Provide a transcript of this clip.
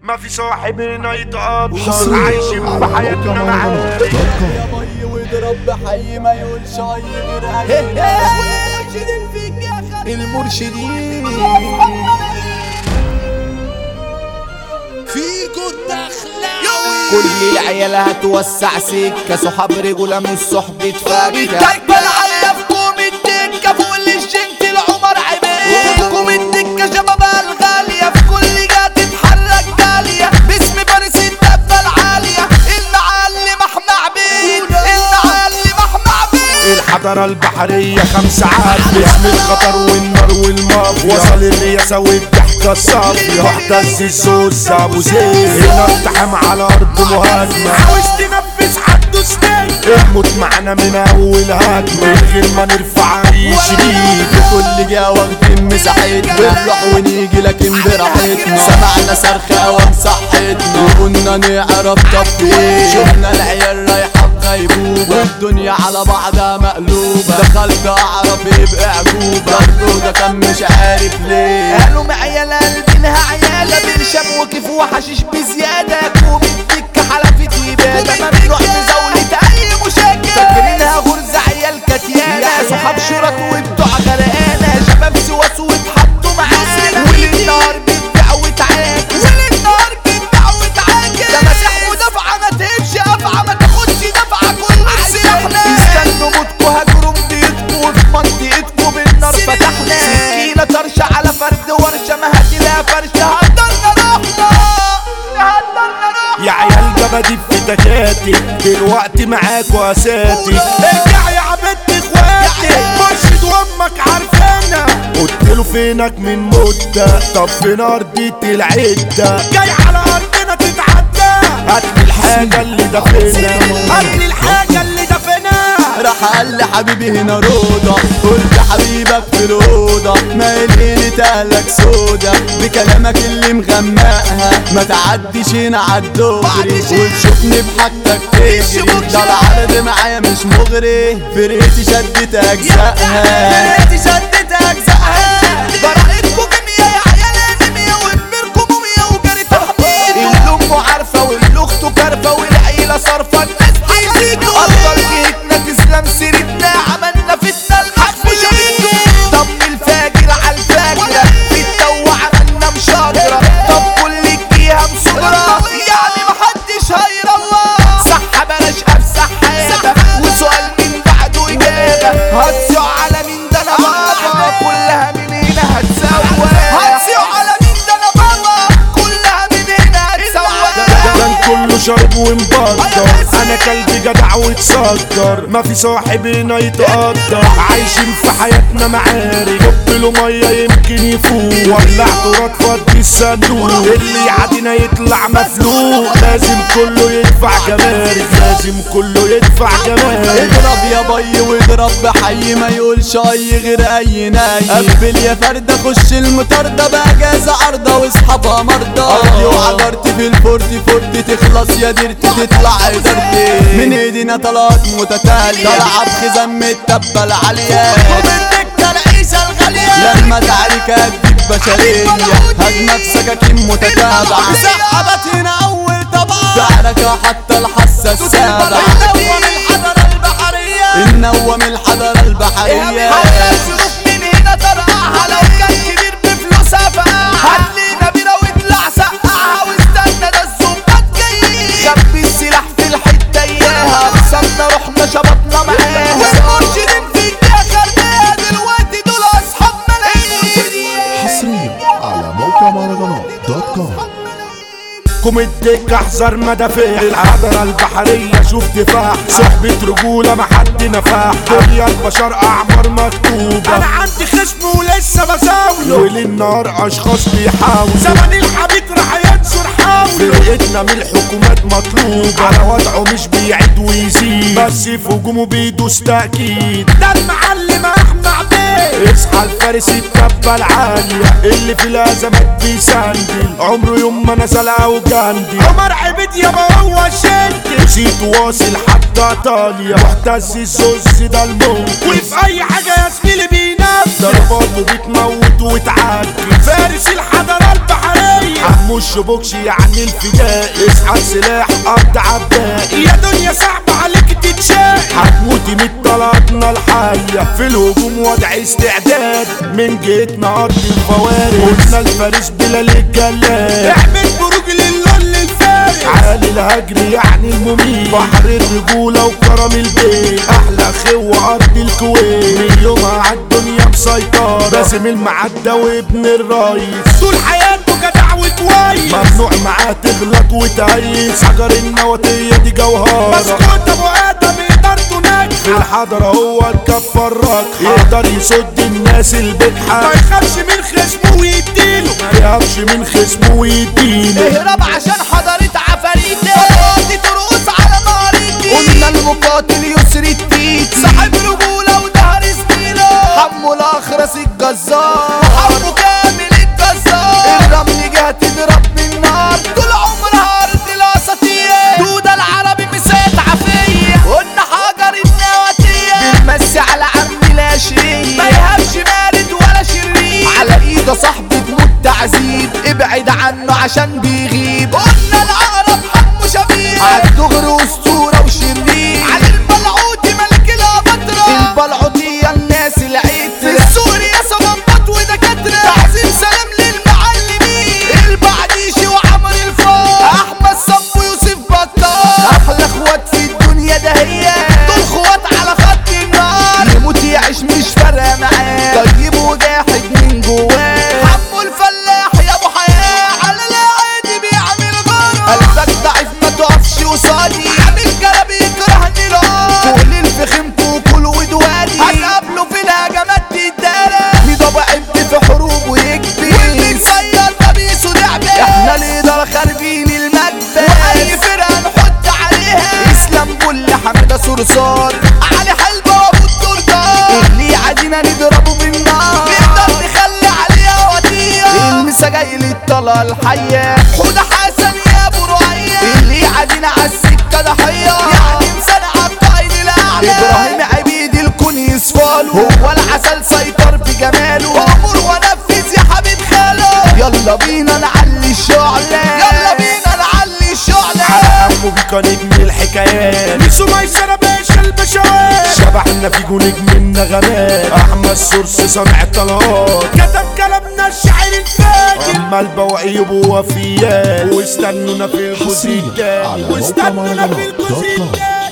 ما في صاحب هنا يتقدر عايشين في حياتنا معاك يا بي واضرب بحي ما يقولش اي غير المرشدين فيك يا خالد المرشدين فيكو الدخلاوي كل العيال هتوسع سكة صحاب رجولة مش صحبة فكة الدكة العيافكم الدكة فوق الجنت العمر عباد وفوقكم الدكة شبابها الغالية في كل جهة تتحرك دالية باسم فارس الدبة العالية المعلم احمى عبيد المعلم احمى عبيد الحضارة البحرية 5 عاد باسم الخطر والنار والمافيا وصل الرياسة والضحكة الصافية واحتز الزوز ابو زيد هنا التحم على ارض مهاجمة عاوز تنفذ حد سنين الموت معنا من اول هجمة من غير ما نرفع اي شريك في كل جهة واخدين مساحتنا بنروح ونيجي لكن براحتنا سمعنا صرخ اوام صحتنا وكنا نعرف طب ايه شفنا العيال رايحة بغيبوبة والدنيا على بعضها مقلوبة دخلت اعرف يبقى عجوبة برضه ده كان مش عارف ليه قالوا معيال قلبينها عيالة برشام وكيف وحشيش بزيادة كوم الدكة حلفت وبادة ممنوع بزاولة اي مشاكل فاكرينها غرزة عيال كتيانة صحاب شرط وبتوع غرقانة شباب سواس واتحطوا معانا وللنهار بتبيع وتعاكس وللنهار بتبيع وتعاكس ده مسيح ودفعة ما تهبش قفعة ما تاخدش دفعة كل سيحنا استنوا موتكوا هاجروا بيتكوا وفي منطقتكوا بالنار فتحنا سكينة طرشة على فرد ورشة ما هتلاقيها فرشة هدرنا يا عيال جبدي في تكاتك دلوقتي معاكوا اساتك ارجع يا عبد اخواتي مرشد وامك عارفانا قلتله فينك من مدة طب فين ارضية العدة جاي على ارضنا تتعدى هاتلي الحاجة اللي دفنا هاتلي الحاجة اللي دفنا راح قال لي حبيبي هنا روضة قلت حبيبك في الأوضة ما يلقيني تهلك سودا بكلامك اللي مغمقها ما تعديش هنا عالدغري وتشوفني بحاجتك تجري ده العرض معايا مش مغري فرقتي شدت أجزائها فرقتي شدت أجزائها براءتكم كيميا يا عيال انيميا وكبركم موميا وجري تحضير اللي أمه عارفة واللي أخته كارفة والعيلة صارفة الناس تيزيدوا أفضل جهتنا تسلم سيرتنا عملنا فتنة الحق شهيدنا طب الفاجر على الفاجرة فتنة وعملنا مشاجرة طب كل الجهة مصغرة يعني محدش هيرى الله صح بلاش أفسح حياتك وسؤال من بعده إجابة هتسيع على مين ده أنا بابا كلها من هنا هتسوى هتسيع على مين ده أنا بابا كلها من هنا هتسوى كان كله شرب ومبطر انا كلبي جدع وتصدر ما في صاحب هنا يتقدر عايشين في حياتنا معارك كب له ميه يمكن يفوق ولع تراب فضي الصندوق اللي يعدينا يطلع مفلوق لازم كله يدفع جمارك لازم كله يدفع جمارك اضرب يا بي واضرب بحي ما يقولش اي غير اي ناي قبل يا فردة خش المطاردة باجازة عرضة واصحابها مرضى ارضي وعجرتي في الفورتي فورتي تخلص يا ديرتي تطلع ادارتي من ايدينا طلقات متتالية طالعة بخزام التبة العالية وبالدكة العيشة الغالية لما تعارك هتجيب بشرية هجمك سكاكين متتابعة مسحبت هنا اول طبعا تعركة حتى الحاسة السابعة النوم الحضارة البحرية النوم الحضارة البحرية من هنا طرقعها لو كان كبير بفلوسها فقعها هتلينا بينا واطلع سقعها واستنى ده الزومبات جايين خبي السلاح في الحتة اياها قسمنا رحنا شبطنا معاها والمرشدين فيك يا خربانة دلوقتي دول اصحاب ملايين حصريا على موقع مهرجانات .com كوم الدكة احذر مدافع الحضرة البحرية شوف دفاع صحبة رجولة ما حد نفاح دنيا البشر اعمار مكتوبة انا عندي خصم ولسه بساوله وللنهار اشخاص بيحاولوا زمن الحبيب راح ينصر حاوله فرقتنا من الحكومات مطلوبة على وضعه مش بيعيد ويزيد بس في هجومه بيدوس تأكيد ده المعلم احمى عبيد اصحى الفارس التبة العالية اللي في الازمات بيسندل عمره يوم ما نزل او جندي عمر عبيد يابا هو شد زيت واصل حتى ايطاليا محتز الزوز ده الموت وفي اي حاجة يا زميلي بينام ضرباته بتموت وتعدي فارس الحضارة البحرية عمو الشبوكش يعني الفدائي، اسحب سلاح قبض عبائي، يا دنيا صعبة عليك تتشاقي، هتموتي من طلقاتنا الحية في الهجوم وضع استعداد، من جيتنا ارض الفوارس قلنا الفارس بلال الجلاد، اعمل بروج للول الفارس، عالي الهجر يعني المميت، بحر الرجولة وكرم البيت، احلى خوة ارض الكويت، من يومها عالدنيا مسيطرة، باسم المعدة وابن الريس، طول حياته جدع وكويس، ممنوع معاه تغلط وتهيس، حجر النواتية دي جوهرة، مسكوت ابو ادم ادارته ناجحة، في الحضرة هو الكفة الراجحة، يقدر يصد الناس البجحة، ما يخافش من خصمه ويديله، ما يخافش من خصمه ويديله، اهرب عشان حضرت عفاريتي، فضلاتي ترقص على ناريتي، قلنا المقاتل يسري التيتي، صاحب رجولة ودهر سنينه، حمو الاخرس الجزار، حمو كامل الجزار، الرمل جه تضرب بالنار، طول عمرها ارض الاساطير، دودة العربي مسات عافية، قلنا حجر النواتية، بنمسي على عمي العشرية، ما يهبش مارد ولا شرير، على ايده صاحبي تموت تعذيب، ابعد عنه عشان بيغيب، قلنا العقرب حمو شبيه، عالدغر اسطورة وشرير، على البلعوتي ملك الابطرة، البلعوتية الناس العترة، سوريا صمامات ودكاترة، تعظيم سلام للمعلمين، البعديشي وعمر الفار، احمد صبو يوسف بطال، احلى اخوات في الدنيا ده هي، دول اخوات على خط النار، يموت يعيش مش فارقة معاه، طيب وجاحد من جواه، حمو الفلاح يا ابو حياة، على العادي بيعمل غرام، قلبك ضعيف ما تقفش قصادي، عامل كلام يكرهني نار، فوق الفخمكو كل ودواني، هتقابله في الهجمات تتدارى، في ضبع عبد في حروب ويكبي، والبنسير قميصه دعبة، احنا الإدارة خارجين المكتب، وأي فرقة نحط عليها، اسلام كل حمادة صرصار، علي حلبة وابو الدردار، اللي يعادينا نضربه بالنار، نقدر نخلي عليها وطية، المسا جاي للطلقة الحية، حودة حسن يا ابو رعية، اللي يعادينا عالسكة ضحية، يعني مسرعة القائد الأعلى، إبراهيم عبيد الكون يصفاله، هو العسل سيطر بجماله، أمر ونفذ يا حبيب خاله، يلا بينا نعلي الشعلة، يلا بينا نعلي الشعلة، عمو بيكا نجم الحكايات، ميسو ميسرة باشا البشوات، شبحنا في نجم النغمات، احمد سورس صانع الطلقات، كتب كلامنا الشاعر الفاجر، اما البواقيب ووفيات، واستنونا في الجزء الجاي، على موقع واستنونا في مهرجانات الجزء دوت كوم. الجاي.